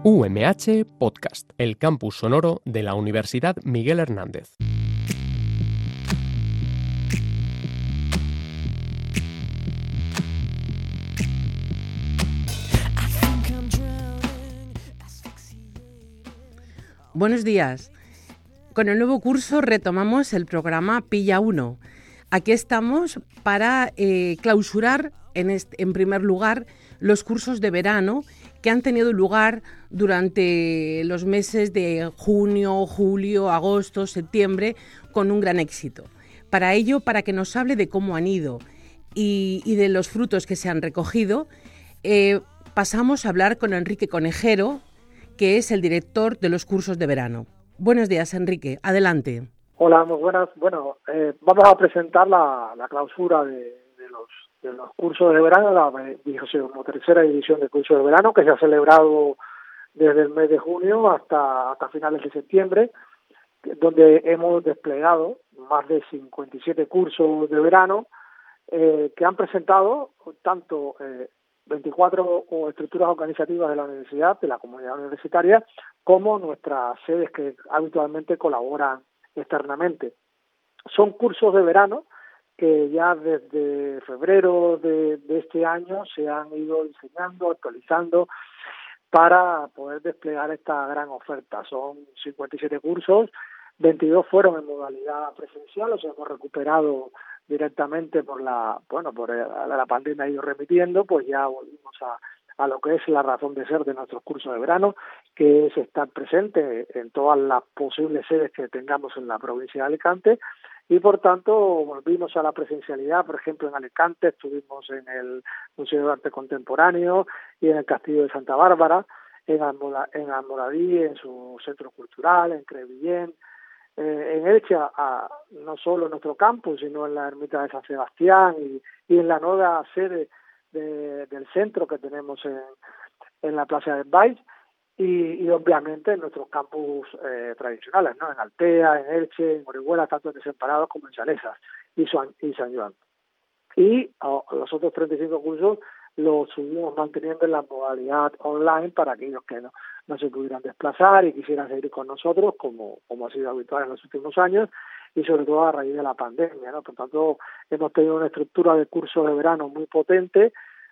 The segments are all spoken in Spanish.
UMH Podcast, el campus sonoro de la Universidad Miguel Hernández. Buenos días. Con el nuevo curso retomamos el programa Pilla 1. Aquí estamos para clausurar en primer lugar los cursos de verano que han tenido lugar durante los meses de junio, julio, agosto, septiembre, con un gran éxito. Para ello, para que nos hable de cómo han ido y de los frutos que se han recogido, pasamos a hablar con Enrique Conejero, que es el director de los cursos de verano. Buenos días, Enrique. Adelante. Hola, muy buenas. Bueno, vamos a presentar la clausura de los cursos de verano, la 23ª edición de cursos de verano, que se ha celebrado desde el mes de junio hasta finales de septiembre, donde hemos desplegado más de 57 cursos de verano que han presentado tanto 24 estructuras organizativas de la universidad, de la comunidad universitaria, como nuestras sedes que habitualmente colaboran externamente. Son cursos de verano que ya desde febrero de este año se han ido diseñando, actualizando para poder desplegar esta gran oferta. Son 57 cursos, 22 fueron en modalidad presencial, o sea, hemos recuperado directamente por la pandemia ha ido remitiendo, pues ya volvimos a lo que es la razón de ser de nuestros cursos de verano, que es estar presente en todas las posibles sedes que tengamos en la provincia de Alicante, y por tanto volvimos a la presencialidad. Por ejemplo, en Alicante estuvimos en el Museo de Arte Contemporáneo y en el Castillo de Santa Bárbara, en Almoradí, en su centro cultural, en Crevillén, en Elche, no solo en nuestro campus, sino en la ermita de San Sebastián y en la nueva sede del centro que tenemos en la Plaza del Baix, y obviamente en nuestros campus tradicionales, ¿no? En Altea, en Elche, en Orihuela, tanto en Desamparados como en Salesas y San Joan. Y los otros 35 cursos los seguimos manteniendo en la modalidad online para aquellos que no se pudieran desplazar y quisieran seguir con nosotros, como ha sido habitual en los últimos años, y sobre todo a raíz de la pandemia, ¿no? Por tanto, hemos tenido una estructura de cursos de verano muy potente,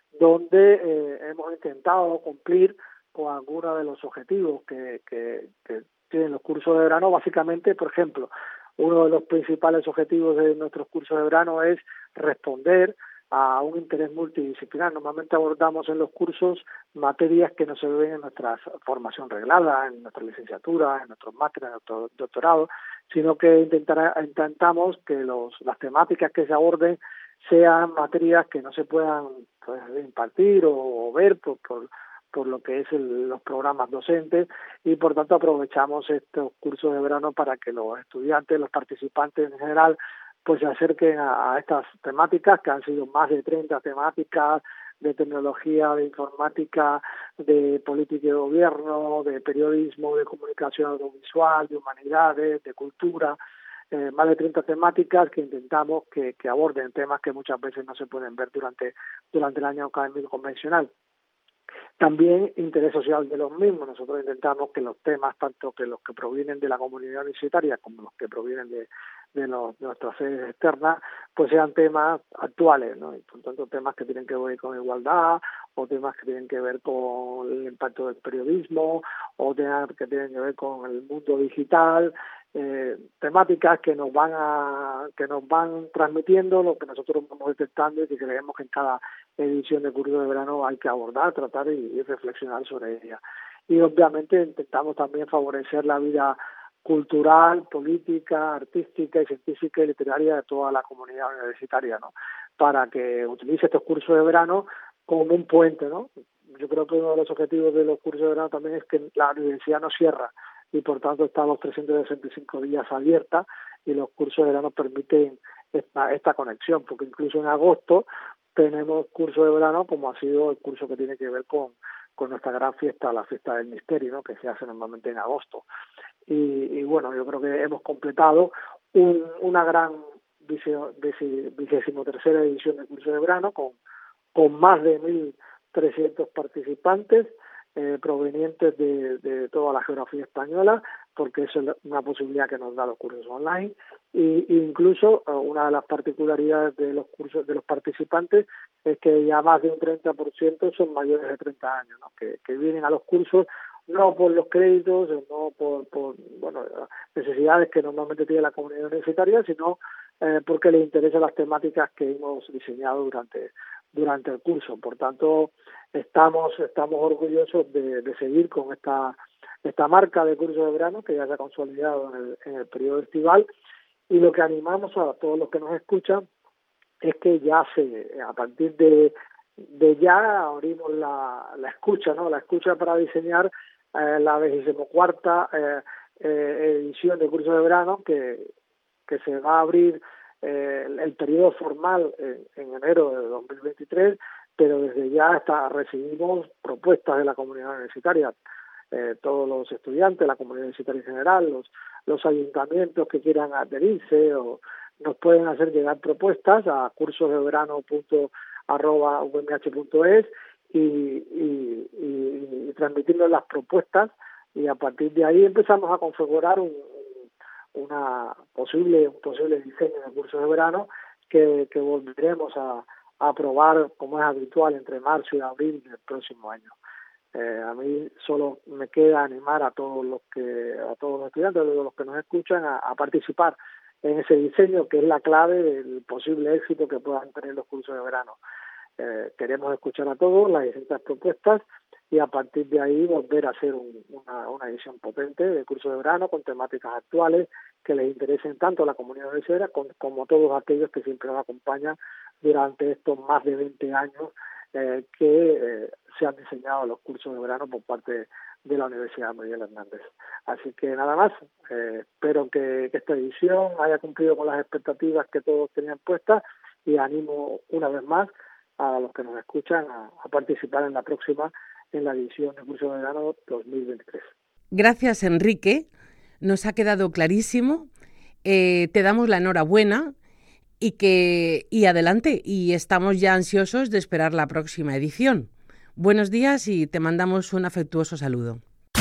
donde hemos intentado cumplir con algunos de los objetivos que tienen los cursos de verano. Básicamente, por ejemplo, uno de los principales objetivos de nuestros cursos de verano es responder a un interés multidisciplinar. Normalmente abordamos en los cursos materias que no se ven en nuestra formación reglada, en nuestra licenciatura, en nuestros másteres, en nuestro doctorado, sino que intentamos que las temáticas que se aborden sean materias que no se puedan impartir o ver por lo que es los programas docentes, y por tanto aprovechamos estos cursos de verano para que los estudiantes, los participantes en general, pues se acerquen a estas temáticas, que han sido más de 30 temáticas de tecnología, de informática, de política y de gobierno, de periodismo, de comunicación audiovisual, de humanidades, de cultura, más de 30 temáticas que intentamos que aborden temas que muchas veces no se pueden ver durante el año académico convencional. También interés social de los mismos. Nosotros intentamos que los temas, tanto que los que provienen de la comunidad universitaria como los que provienen de nuestras sedes externas, pues sean temas actuales, ¿no? Y por tanto temas que tienen que ver con igualdad, o temas que tienen que ver con el impacto del periodismo, o temas que tienen que ver con el mundo digital, temáticas que nos van transmitiendo lo que nosotros vamos detectando y que creemos que en cada edición de curso de verano hay que abordar, tratar y reflexionar sobre ella. Y obviamente intentamos también favorecer la vida cultural, política, artística y científica y literaria de toda la comunidad universitaria, ¿no? Para que utilice estos cursos de verano como un puente, ¿no? Yo creo que uno de los objetivos de los cursos de verano también es que la universidad no cierra, y por tanto estamos 365 días abierta, y los cursos de verano permiten esta conexión, porque incluso en agosto tenemos cursos de verano, como ha sido el curso que tiene que ver con nuestra gran fiesta, la fiesta del misterio, ¿no? Que se hace normalmente en agosto. Y bueno, yo creo que hemos completado una gran 23ª edición de curso de verano con más de 1.300 participantes, provenientes de toda la geografía española, porque eso es una posibilidad que nos da los cursos online. Y incluso una de las particularidades de los cursos de los participantes es que ya más de un 30% son mayores de 30 años, ¿no? que vienen a los cursos no por los créditos, no por necesidades que normalmente tiene la comunidad universitaria, sino porque les interesan las temáticas que hemos diseñado durante el curso. Por tanto, estamos orgullosos de seguir con esta marca de curso de verano que ya se ha consolidado en el periodo estival, y lo que animamos a todos los que nos escuchan es que ya a partir de ya abrimos la escucha, ¿no? La escucha para diseñar la 24ª edición de curso de verano que se va a abrir el periodo formal en enero de 2023, pero desde ya recibimos propuestas de la comunidad universitaria, todos los estudiantes, la comunidad universitaria en general, los ayuntamientos que quieran adherirse o nos pueden hacer llegar propuestas a cursosdeverano.umh.es y transmitirnos las propuestas, y a partir de ahí empezamos a configurar un posible diseño de curso de verano que volveremos a aprobar, como es habitual, entre marzo y abril del próximo año. A mí solo me queda animar a todos los estudiantes, a todos los que nos escuchan, a participar en ese diseño, que es la clave del posible éxito que puedan tener los cursos de verano. Queremos escuchar a todos las distintas propuestas y a partir de ahí volver a hacer una edición potente de curso de verano con temáticas actuales que les interesen tanto a la comunidad universitaria como a todos aquellos que siempre nos acompañan durante estos más de 20 años que se han diseñado los cursos de verano por parte de la Universidad Miguel Hernández. Así que nada más, espero que esta edición haya cumplido con las expectativas que todos tenían puestas, y animo una vez más a los que nos escuchan a participar en la próxima, en la edición de curso de verano 2023. Gracias, Enrique. Nos ha quedado clarísimo. Te damos la enhorabuena y adelante. Y estamos ya ansiosos de esperar la próxima edición. Buenos días y te mandamos un afectuoso saludo.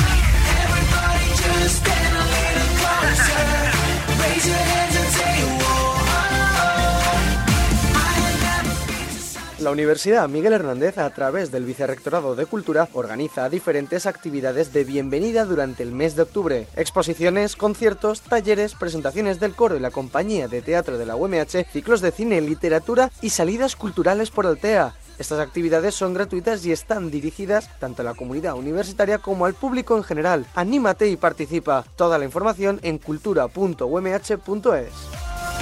La Universidad Miguel Hernández, a través del Vicerrectorado de Cultura, organiza diferentes actividades de bienvenida durante el mes de octubre. Exposiciones, conciertos, talleres, presentaciones del coro y la compañía de teatro de la UMH, ciclos de cine, literatura y salidas culturales por Altea. Estas actividades son gratuitas y están dirigidas tanto a la comunidad universitaria como al público en general. Anímate y participa. Toda la información en cultura.umh.es.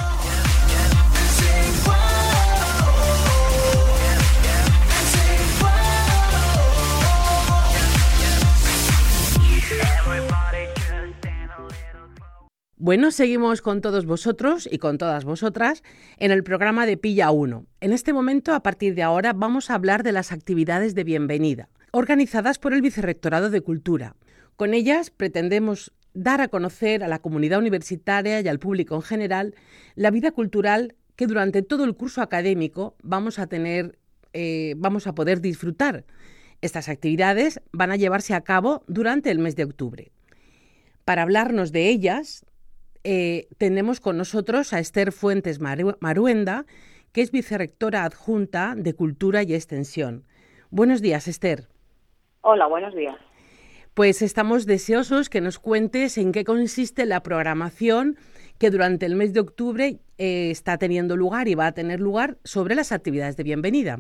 Bueno, seguimos con todos vosotros y con todas vosotras en el programa de Pilla 1. En este momento, a partir de ahora, vamos a hablar de las actividades de bienvenida, organizadas por el Vicerrectorado de Cultura. Con ellas pretendemos dar a conocer a la comunidad universitaria y al público en general la vida cultural que durante todo el curso académico vamos a poder disfrutar. Estas actividades van a llevarse a cabo durante el mes de octubre. Para hablarnos de ellas, tenemos con nosotros a Esther Fuentes Maruenda, que es vicerrectora adjunta de Cultura y Extensión. Buenos días, Esther. Hola, buenos días. Pues estamos deseosos que nos cuentes en qué consiste la programación que durante el mes de octubre está teniendo lugar y va a tener lugar sobre las actividades de bienvenida.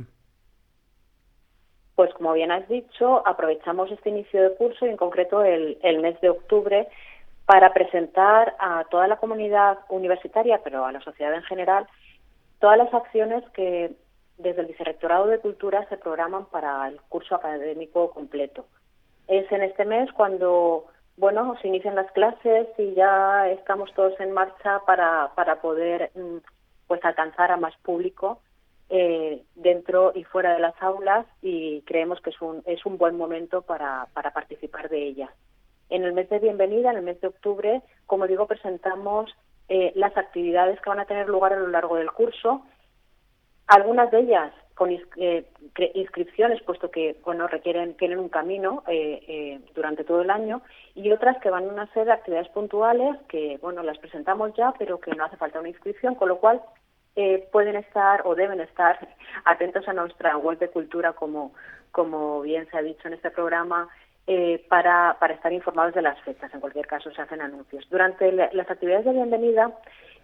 Pues como bien has dicho, aprovechamos este inicio de curso y en concreto el mes de octubre para presentar a toda la comunidad universitaria, pero a la sociedad en general, todas las acciones que desde el Vicerrectorado de Cultura se programan para el curso académico completo. Es en este mes cuando, se inician las clases y ya estamos todos en marcha para poder alcanzar a más público dentro y fuera de las aulas, y creemos que es un buen momento para participar de ellas. En el mes de bienvenida, en el mes de octubre, como digo, presentamos las actividades que van a tener lugar a lo largo del curso. Algunas de ellas inscripciones, puesto que tienen un camino durante todo el año, y otras que van a ser actividades puntuales que las presentamos ya, pero que no hace falta una inscripción, con lo cual pueden estar o deben estar atentos a nuestra web de cultura, como bien se ha dicho en este programa, para estar informados de las fechas. En cualquier caso, se hacen anuncios. Durante las actividades de bienvenida,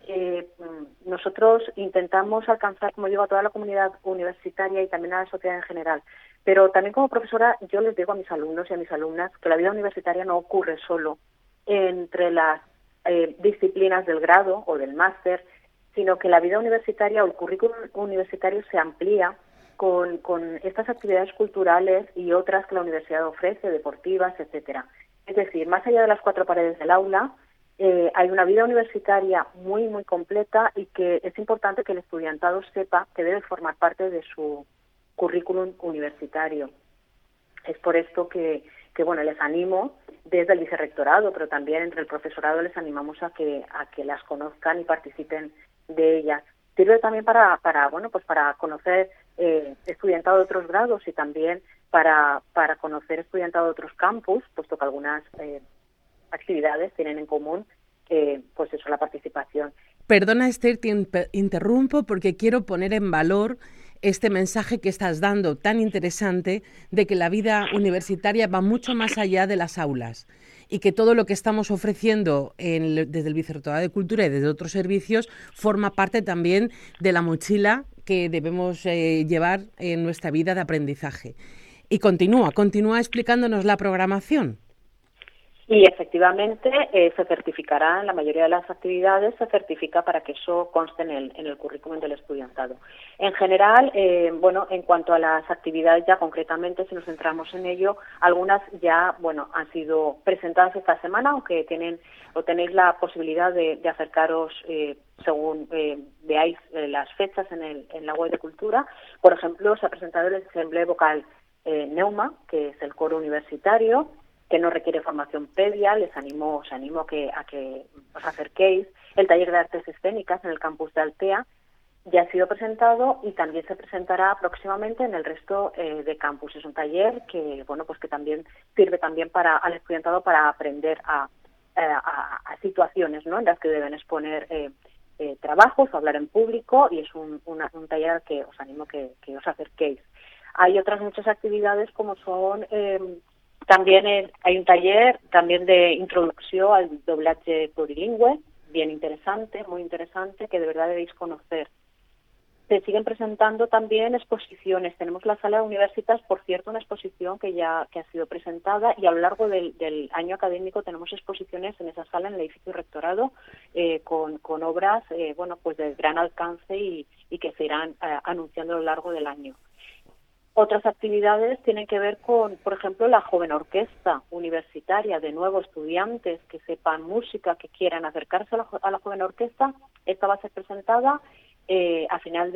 nosotros intentamos alcanzar, como digo, a toda la comunidad universitaria y también a la sociedad en general. Pero también como profesora yo les digo a mis alumnos y a mis alumnas que la vida universitaria no ocurre solo entre las disciplinas del grado o del máster, sino que la vida universitaria o el currículum universitario se amplía con estas actividades culturales y otras que la universidad ofrece, deportivas, etcétera. Es decir, más allá de las cuatro paredes del aula, hay una vida universitaria muy, muy completa, y que es importante que el estudiantado sepa que debe formar parte de su currículum universitario. Es por esto que les animo desde el vicerrectorado, pero también entre el profesorado les animamos a que las conozcan y participen de ellas. Sirve también para conocer estudiantado de otros grados, y también para conocer estudiantado de otros campus, puesto que algunas actividades tienen en común la participación. Perdona, Esther, te interrumpo porque quiero poner en valor este mensaje que estás dando tan interesante de que la vida universitaria va mucho más allá de las aulas, y que todo lo que estamos ofreciendo desde el Vicerrectorado de Cultura y desde otros servicios forma parte también de la mochila que debemos llevar en nuestra vida de aprendizaje. Y continúa explicándonos la programación. Y efectivamente se certificará, en la mayoría de las actividades se certifica para que eso conste en el currículum del estudiantado. En general, en cuanto a las actividades ya concretamente, si nos centramos en ello, algunas ya han sido presentadas esta semana, aunque tenéis la posibilidad de acercaros según veáis las fechas en la web de Cultura. Por ejemplo, se ha presentado el ensemble vocal Neuma, que es el coro universitario, que no requiere formación previa. Os animo a que os acerquéis. El taller de artes escénicas en el campus de Altea ya ha sido presentado, y también se presentará próximamente en el resto de campus. Es un taller que que también sirve también al estudiantado para aprender a situaciones, ¿no?, en las que deben exponer trabajos o hablar en público, y es un taller al que os animo que os acerquéis. Hay otras muchas actividades, como son también hay un taller también de introducción al doblaje plurilingüe, bien interesante, muy interesante, que de verdad debéis conocer. Se siguen presentando también exposiciones. Tenemos la sala de Universitas, por cierto, una exposición que ha sido presentada, y a lo largo del año académico tenemos exposiciones en esa sala, en el edificio rectorado, con obras de gran alcance y que se irán anunciando a lo largo del año. Otras actividades tienen que ver con, por ejemplo, la joven orquesta universitaria. De nuevo, estudiantes que sepan música, que quieran acercarse a la joven orquesta. Esta va a ser presentada a final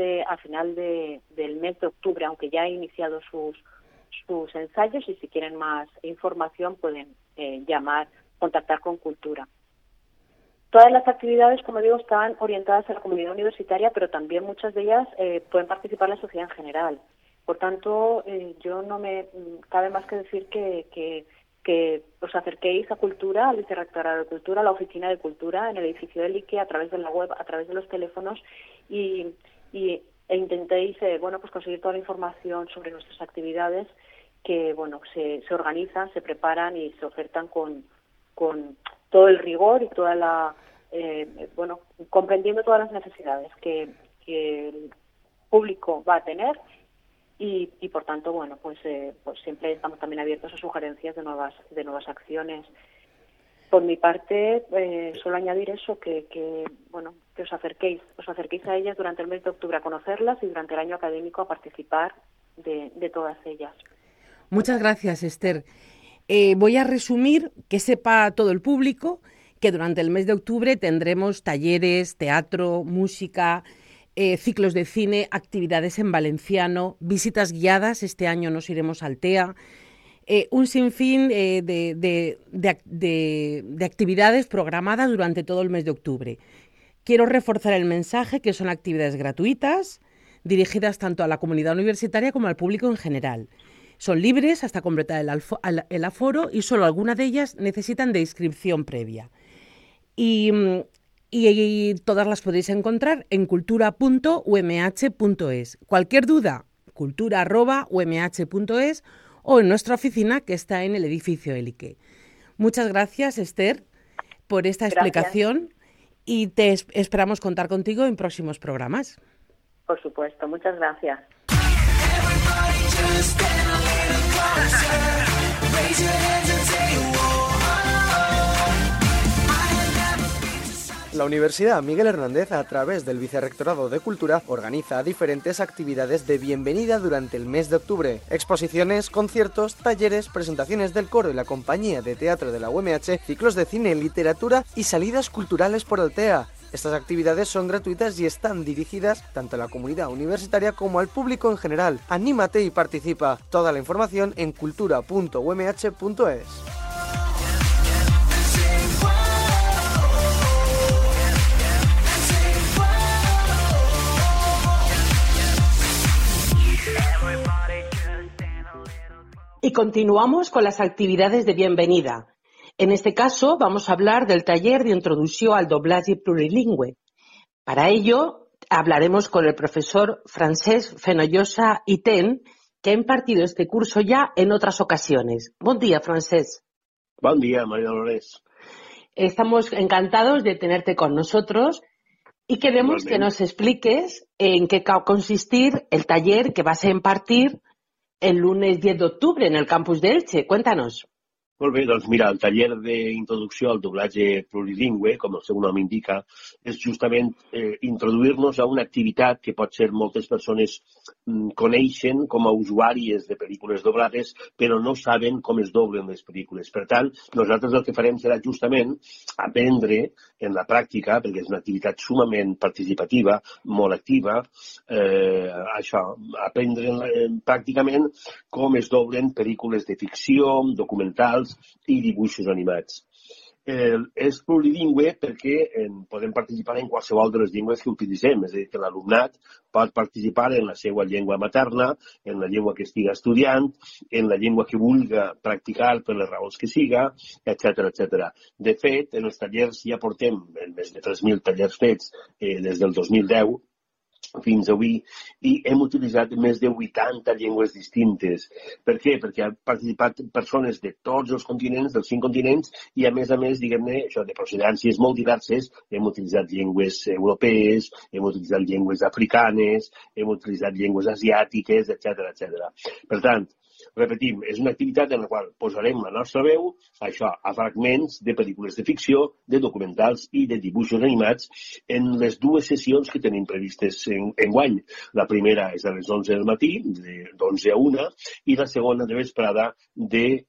del mes de octubre, aunque ya ha iniciado sus ensayos, y si quieren más información pueden contactar con Cultura. Todas las actividades, como digo, están orientadas a la comunidad universitaria, pero también muchas de ellas pueden participar la sociedad en general. Por tanto, yo no me cabe más que decir que os acerquéis a Cultura, al Vicerrectorado de Cultura, a la Oficina de Cultura, en el edificio del IKE, a través de la web, a través de los teléfonos, e intentéis conseguir toda la información sobre nuestras actividades, que se organizan, se preparan y se ofertan con todo el rigor y toda la comprendiendo todas las necesidades que el público va a tener. Y por tanto, siempre estamos también abiertos a sugerencias de nuevas acciones. Por mi parte, solo añadir eso, que os acerquéis a ellas durante el mes de octubre, a conocerlas, y durante el año académico a participar de todas ellas. Muchas gracias, Esther. Voy a resumir, que sepa todo el público, que durante el mes de octubre tendremos talleres, teatro, música, ciclos de cine, actividades en valenciano, visitas guiadas. Este año nos iremos a Altea, un sinfín de actividades programadas durante todo el mes de octubre. Quiero reforzar el mensaje, que son actividades gratuitas, dirigidas tanto a la comunidad universitaria como al público en general. Son libres hasta completar el aforo y solo algunas de ellas necesitan de inscripción previa. Y todas las podéis encontrar en cultura.umh.es. Cualquier duda, cultura@umh.es o en nuestra oficina que está en el edificio Élique. Muchas gracias, Esther, por esta explicación y te esperamos contar contigo en próximos programas. Por supuesto, muchas gracias. La Universidad Miguel Hernández, a través del Vicerrectorado de Cultura, organiza diferentes actividades de bienvenida durante el mes de octubre. Exposiciones, conciertos, talleres, presentaciones del coro y la compañía de teatro de la UMH, ciclos de cine, literatura y salidas culturales por Altea. Estas actividades son gratuitas y están dirigidas tanto a la comunidad universitaria como al público en general. Anímate y participa. Toda la información en cultura.umh.es. Y continuamos con las actividades de bienvenida. En este caso vamos a hablar del taller de introducción al doblaje plurilingüe. Para ello hablaremos con el profesor Francesc Fenollosa i Ten, que ha impartido este curso ya en otras ocasiones. Buen día, Francesc. Buen día, María Dolores. Estamos encantados de tenerte con nosotros y queremos que nos expliques en qué va a consistir el taller que vas a impartir el lunes 10 de octubre en el campus de Elche. Cuéntanos. Molt bé, doncs mira, el taller d'introducció al doblatge plurilingüe, com el seu nom indica, és justament introduir-nos a una activitat que potser moltes persones coneixen com a usuàries de pel·lícules doblades, però no saben com es doblen les pel·lícules. Per tant, nosaltres el que farem serà justament aprendre en la pràctica, perquè és una activitat sumament participativa, molt activa, aprendre pràcticament com es doblen pel·lícules de ficció, documentals i dibuixos animats. És plurilingüe perquè podem participar en qualsevol de les llengües que utilitzem, és a dir, que l'alumnat pot participar en la seva llengua materna, en la llengua que estiga estudiant, en la llengua que vulga practicar per les raons que siga, etc. De fet, en els tallers ja portem més de 3.000 tallers fets des del 2010, fins avui, i hem utilitzat més de 80 llengües distintes. Per què? Perquè han participat persones de tots els continents, dels 5 continents, i a més, diguem-ne, això de procedències molt diverses. Hem utilitzat llengües europees, hem utilitzat llengües africanes, hem utilitzat llengües asiàtiques, etc. Per tant, repetim, és una activitat en la qual posarem la nostra veu, això, a fragments de pel·lícules de ficció, de documentals i de dibuixos animats en les dues sessions que tenim previstes enguany. La primera és a les 11 del matí, d'11 a 1, i la segona de vesprada de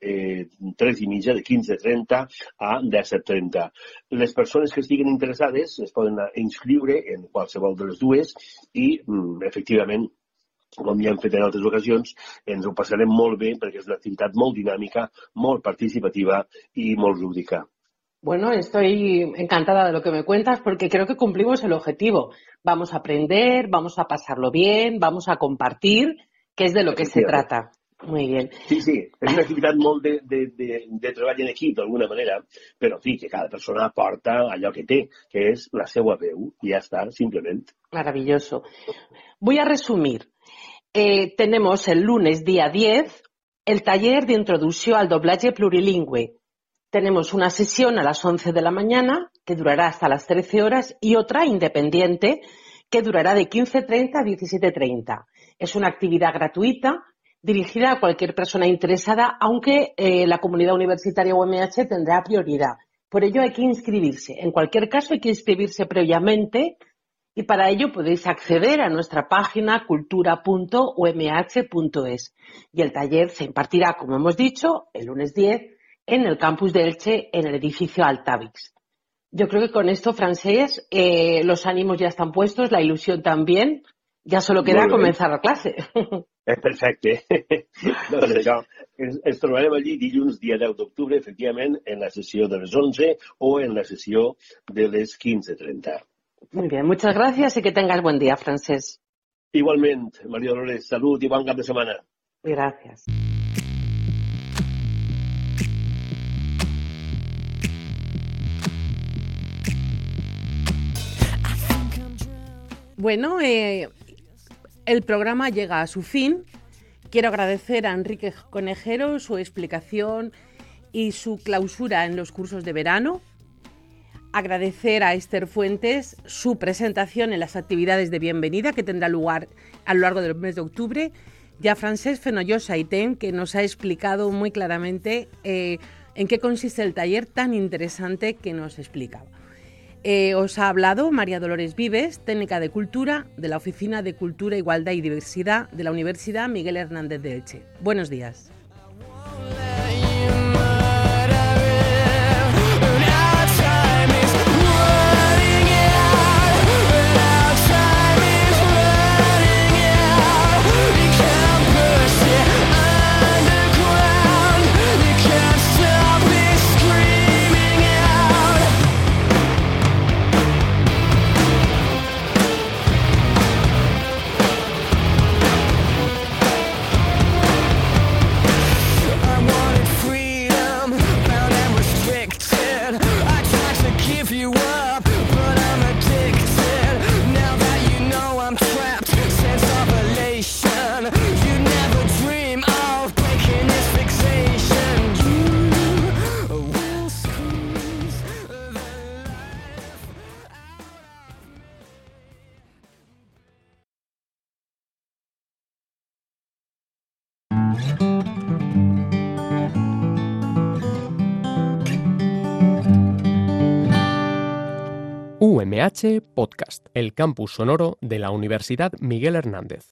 3:30, de 15:30 a 17:30. Les persones que estiguen interessades es poden inscriure en qualsevol de les dues i, efectivament, com ja hem fet en altres ocasions, ens ho passarem molt bé perquè és una activitat molt dinàmica, molt participativa i molt lúdica. Bueno, estoy encantada de lo que me cuentas porque creo que cumplimos el objetivo. Vamos a aprender, vamos a pasarlo bien, vamos a compartir, que es de lo que se trata. Muy bien. Sí, és una activitat molt de treball en equip, d'alguna manera, però sí, que cada persona aporta allò que té, que és la seva veu, i ja està, simplement. Maravilloso. Voy a resumir. Tenemos el lunes día 10 el taller de introducción al doblaje plurilingüe. Tenemos una sesión a las 11 de la mañana que durará hasta las 13 horas y otra independiente que durará de 15:30 a 17:30. Es una actividad gratuita dirigida a cualquier persona interesada, aunque la comunidad universitaria UMH tendrá prioridad. Por ello hay que inscribirse. En cualquier caso hay que inscribirse previamente. Y para ello podéis acceder a nuestra página cultura.umh.es. Y el taller se impartirá, como hemos dicho, el lunes 10 en el campus de Elche, en el edificio Altavix. Yo creo que con esto, Francesc, los ánimos ya están puestos, la ilusión también. Ya solo queda comenzar la clase. Perfecte. Doncs això, ens trobarem allí dilluns, dia 10 d'octubre, efectivament, en la sessió de les 11 o en la sessió de les 15:30. Muy bien, muchas gracias y que tengas buen día, Francesc. Igualment, Maria Dolores, salut i bon cap de setmana. Gracias. Bueno, el programa llega a su fin. Quiero agradecer a Enrique Conejero su explicación y su clausura en los cursos de verano. Agradecer a Esther Fuentes su presentación en las actividades de bienvenida que tendrá lugar a lo largo del mes de octubre. Y a Francesc Fenollosa Aitén, que nos ha explicado muy claramente en qué consiste el taller tan interesante que nos explicaba. Os ha hablado María Dolores Vives, técnica de cultura de la Oficina de Cultura, Igualdad y Diversidad de la Universidad Miguel Hernández de Elche. Buenos días. UMH Podcast, el campus sonoro de la Universidad Miguel Hernández.